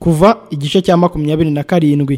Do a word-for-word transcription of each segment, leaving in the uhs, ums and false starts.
Kuva igice cya makumyabiri na karindwi.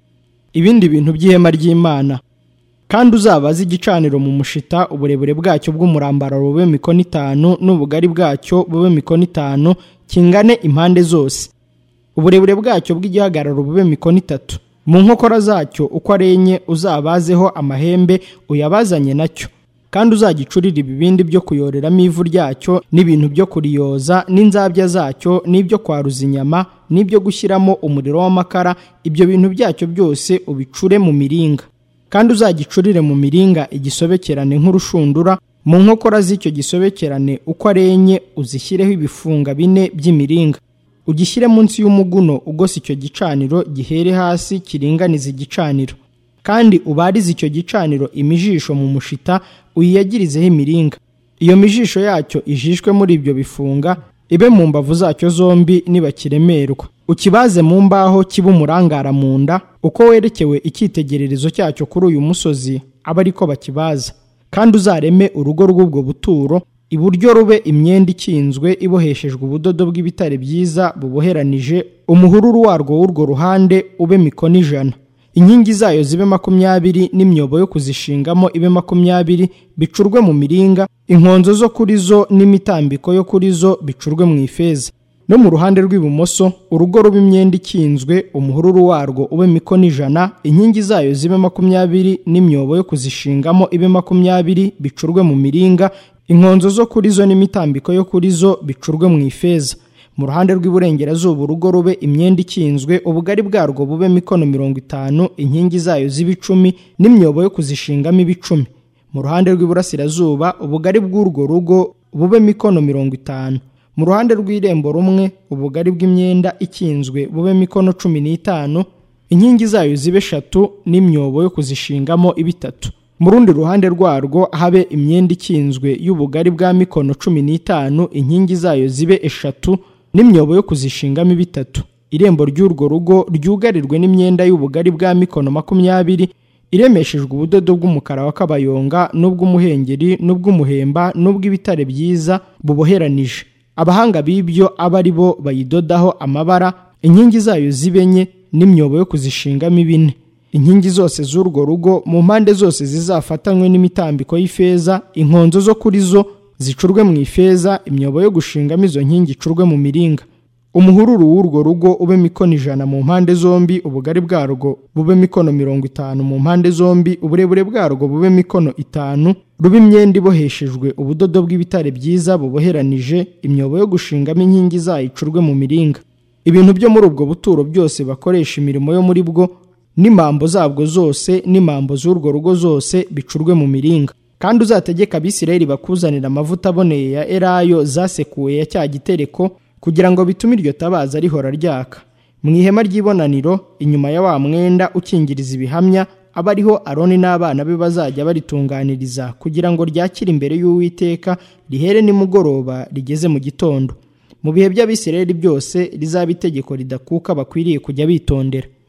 Ibindi bintu by'ihema ry'Imana. Kandi uzabaze igicaniro mu mushita, uburebure bwacyo bw'umurambararo bube mikono itanu n'ubugari bwacyo bube mikono itanu, kingane impande zose. Uburebure bwacyo bw'igihagararo bube mikono itatu. Mu nkokora zacyo uko ari enye uzabazeho amahembe uyabazanye nacyo. Kandi uzagicurira ibibindi byo kuyoreramo ivu ryacyo n'ibintu byo kuriyoza n'inzabya zacyo n'ibyo kwaruza inyama n'ibyo gushyiramo umuriro w'amakara, ibyo bintu byacyo byose ubicure mu miringa. Kandi uzagicurire mu miringa igisobekerane nk'urushundura, mu nkokora z'icyo gisobekerane uko ari enye uzishyireho ibifunga bine by'imiringa. Ugishyire munsi y'umuguno ugose icyo gicaniro gihere hasi kiringaniza igicaniro. Kandi ubarize icyo gicaniro imijisho mu mushita uyiyagirizeho imiringa. Iyo mijisho yacyo ijishwe muri ibyo bifunga, ibe mu mbavu zacyo zombi nibakiremerwa. Ukibaze mu mbaho kiba umurangara mu nda, uko werekewe icyitegererezo cyacyo kuri uyu musozi aba ariko bakibaza. Kandi uzareme urugo rw'ubwo buturo, iburyo rube imyenda ikinzwe iboheshejwe ubudodo bw'ibitare byiza buboheranije, umuhururu warwo w'urwo ruhande ube mikono ijana. Inkingi zayo zibe makumyabiri n'imyobo yo kuzishingamo ibe makumyabiri, bicurwe mu miringa, inkonzo zo kuri zo n'imitambiko yo kuri zo bicurwe mu ifeza. No mu ruhande rw'ibumoso urugo rube imyenda ikinzwe, umuhururu warwo ube mikono ijana, inkingi zayo zibe makumyabiri n'imyobo yo kuzishingamo ibe makumyabiri, bicurwe mu miringa, inkonzo zo kuri zo n'imitambiko yo kuri zo bicurwe mu ifeza. Mu ruhande rw'iburengerazuba urugo rube imyenda ikinzwe, ubugari bwarwo bube mikono mirongo itanu, inkingi zayo zibe icumi n'imyobo yo kuzishingamo ibicumi. Mu ruhande rw'iburasirazuba ubugari bw'urwo rugo bube mikono mirongo itanu. Mu ruhande rw'irembo rumwe ubugari bw'imyenda ikinzwe bube mikono cumi n'itanu, inkingi zayo zibe eshatu n'imyobo yo kuzishingamo ibitatu. Mu rundi ruhande rwarwo habe imyenda ikinzwe y'ubugari bwa mikono cumi n'itanu, inkingi zayo zibe eshatu n'imyobo yo kuzishingamo ibitatu. Irembo ry'urwo rugo ryugarirwe n'imyenda y'ubugari bwa mikono makumyabiri, iremeshejwe ubudodo bw'umukara wa kabayonga n'ubw'umuhengeri n'ubw'umuhemba n'ubw'ibitare byiza buboheranije. Abahanga b'ibyo aba ari bo bayidodaho amabara, inkingi zayo zibenye n'imyobo yo kuzishingamo ibine. Inkingi zose z'urwo rugo mu mpande zose zizafatanywe n'imitambiko y'ifeza, inkonzo zo kuri zo zicurwe mu ifeza, imyobo yo gushingamo izo nkingi icurwe mu miringa. Umuhururu w'urwo rugo ube mikono ijana mu mpande zombi, ubugari bwarwo bube mikono mirongo itanu mu mpande zombi, uburebure bwarwo bube mikono itanu, rube imyenda iboheshejwe ubudodo bw'ibitare byiza buboheranije, imyobo yo gushingamo inkingi zayo icurwe mu miringa. Ibintu byo muri ubwo buturo byose bakoresha imirimo yo muri bwo, n'imambo zabwo zose n'imambo z'urwo rugo zose bicurwe mu miringa. Kandi uzategeka Abisirayeli bakuzanira amavuta aboneye ya elayo zasekuwe ya cya gitereko, kugira ngo bitume iryo tabaza rihora ryaka. Mu ihema ry'ibonaniro inyuma ya wa mwenda ukingiriza ibihamya aba ariho Aroni n'abana be bazajya baritunganiriza, kugira ngo ryakire imbere y'Uwiteka rihere nimugoroba rigeze mu gitondo. Mu bihe by'Abisirayeli byose rizaba itegeko ridakuka bakwiriye kujya bitondera.